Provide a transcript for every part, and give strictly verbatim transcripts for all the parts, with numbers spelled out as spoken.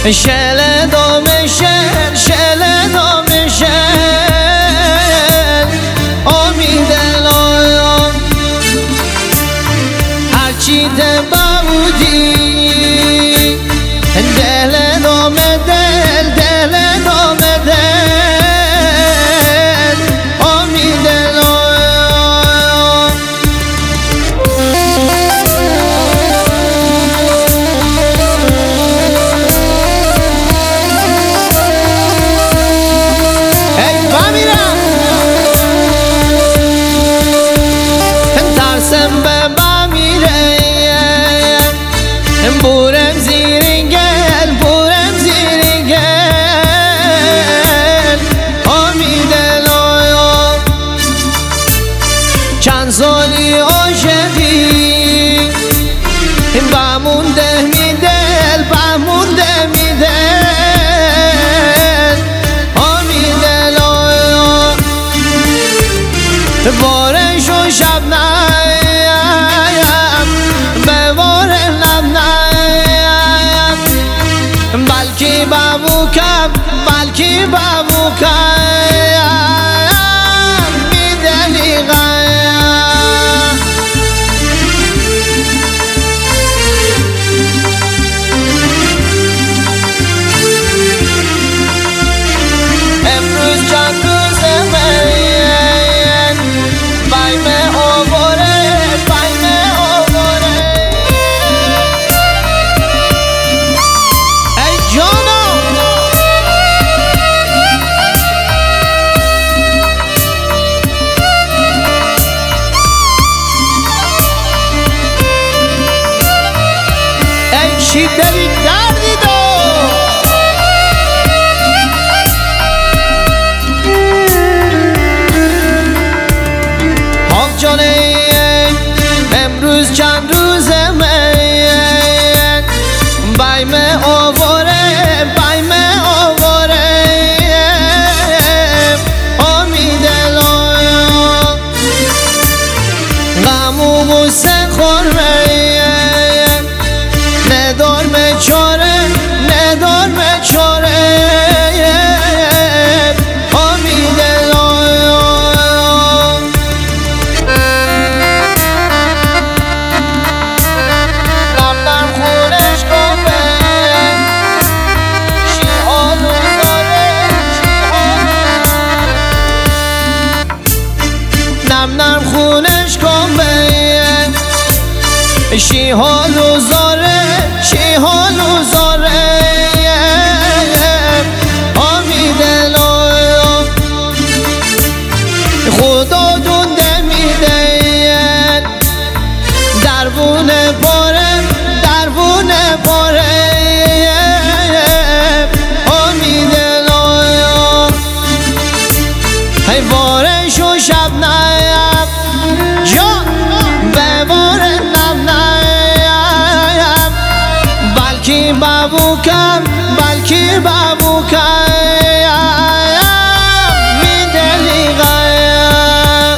شل دام شل شل دام شل امید الان هرچی تبودی دل دام دل دل دام دل امید الان ای بمیرم ترسم به بمیره بورم زیر گل بورم زیر گل امید الان چند سالی عاشقی بمونده می دل بمونده می دل امید الان بارش و شب نیم به بار لب نیم بلکی بابو کم بلکی بابو کم می دلی غیم امروز چند روزه من بایم آواره بایم آواره ای جانا ای چی دلی دردی دو حق جانه امروز چند روزه من بایم آواره بایم آواره امید الان غم و غصه خورمه ندار به چاره ندار به چاره امید الان رفتم خونش کافه شیحال و زاره نم نم خونش کافه شیحال و زاره شیحال و زاره امید الان خدا دونده میده دربونه پاره دربونه پاره امید الان ای وارش و شب نیم جان به وار لب نیم بلکی بابو کم بلکی بابو کم می دلی غیم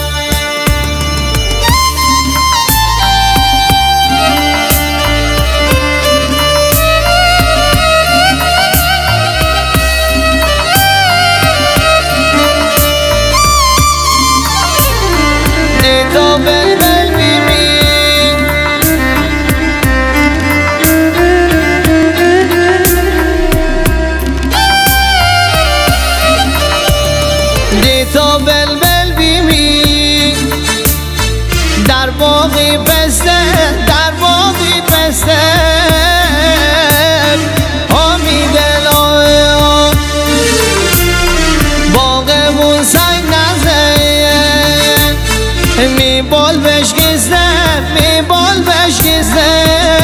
دیتا بلبل بیمی دیتا بلبل بیمی در باقی پسته در باقی پسته امید الان باغمون سنگ نزه می بال بشکسته می بال بشکسته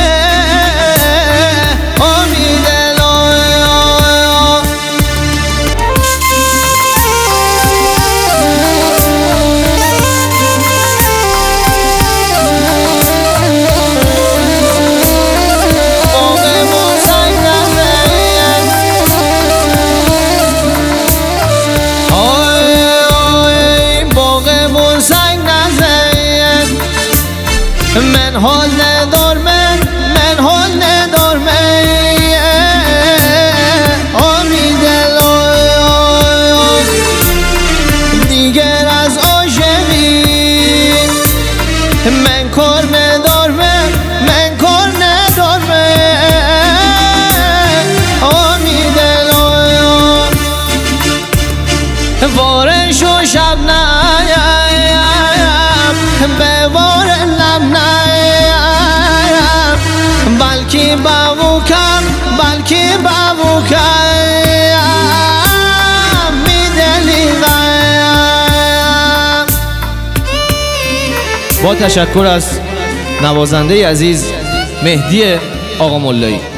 امید الان ولی بابوکر بلکه بابوکر میدلیدم. با تشکر از نوازنده عزیز مهدی آقا ملایی.